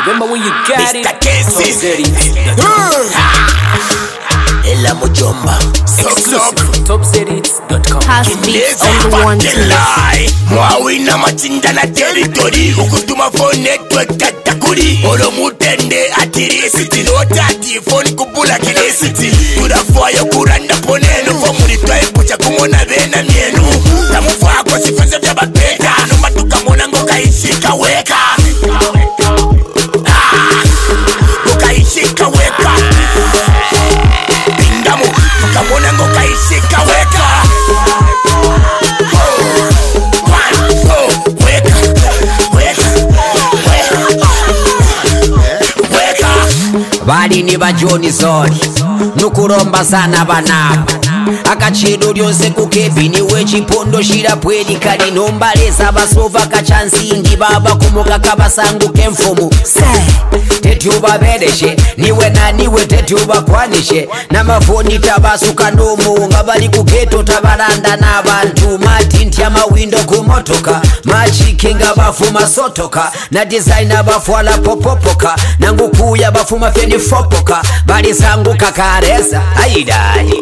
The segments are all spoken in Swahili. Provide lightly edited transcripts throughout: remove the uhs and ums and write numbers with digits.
Remember when you got Mr. it? Casey. Ella Mujomba. Topcities.com. Beats on the one two. Mwawina machinda na territory ukutuma phone network katakuri olo mutende atirisiti notati phone kubula kilisiti turafoyo kuranda ponenu fo mulitwa epucha kumona bena mienu tamufako sifanze vya bapeta noma tukamona ngoka ishika weka ngoka ishika weka pindamu tukamona ngoka ishika weka Bali ni bajoni zori nukuromba sana banaba akachiro lyonse kukebi niwe chipondo shira pwedi kali nombaleza basova kachansingi baba kumuka kabasangu kemfumu tetuba bedeshe niwe na niwe tetuba kwanishe na mafoni tabasuka nomu nga bali kugeto tabaranda n'abantu matinti amawindo kumotoka machikinga bafuma sotoka na designer bafwala popopoka nangukuya bafuma feni fopoka bali zangu kakareza aidani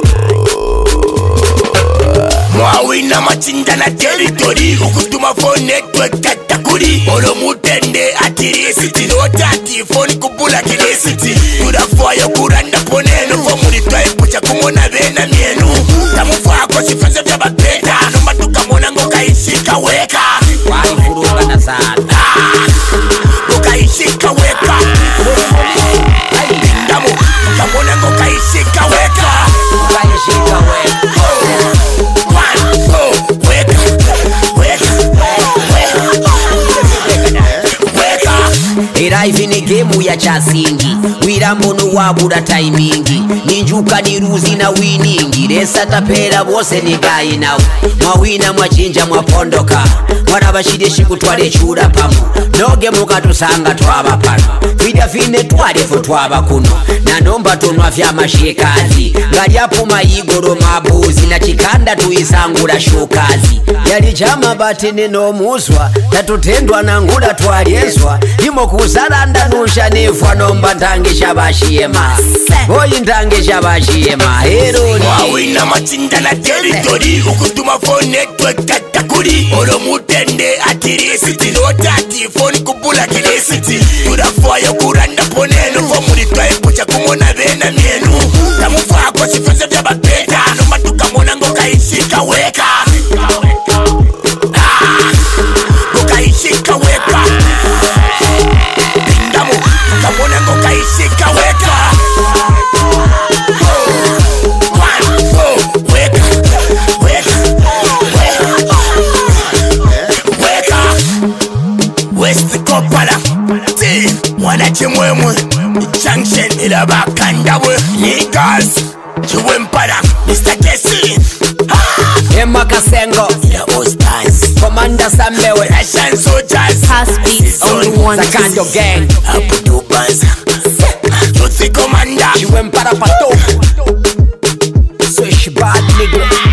Mwawina machinda na territory ukutuma phone network katakuri olo mutende atirisiti notati phone kubula kilisiti turafoyo kuranda ponenu fo mulitwa epucha kumona bena mienu tamufako sifanze vya bapeta noma tukamona ngoka ishika weka waifurunga na sana ngoka ishika weka pindamu tukamona ngoka ishika weka ukaishika weka era ivi ni gemu ya chasingi wirambono wabura taimingi ninjuka niruzi na winingi resa tapera bose nigayi nawe mwawina mwachinja mwapondoka mwarabashideshi kutwale chura pamu noge mukatusanga twaba pano vida fine twalefu twaba kuno nanomba tonwa vya mashikazi ngalyapu mayigoro mabuzi na chikanda tuisangula shukazi yali chama batini nomuzwa tatutendwa na ngula twaliezwa imo kuzalanda nusha nifwa nomba ntangisha bashiyema oyi ntangisha bashiyema heroni mwawina machinda na territory ukutuma phone network katakuri olo mutende atirisiti notati phone kubula kilisiti turafoyo kuranda ponenu fo mulitwa epucha kumona bena mienu tamufako sifanze vya bapeta noma tukamona ngoka ishika weka ngoka ishika weka pindamu tukamona ngoka ishika weka West Kopala Mwana chimwemwe Junction ila bakandabwe Nikas Chiwempala Mr. Casey Emma Kasengo Ila Ostars Commander Sambewe Russian soldiers Beats on the one two. Zakando gang Aputu Banza Youth Commander Chiwempara pato Swish bad nigga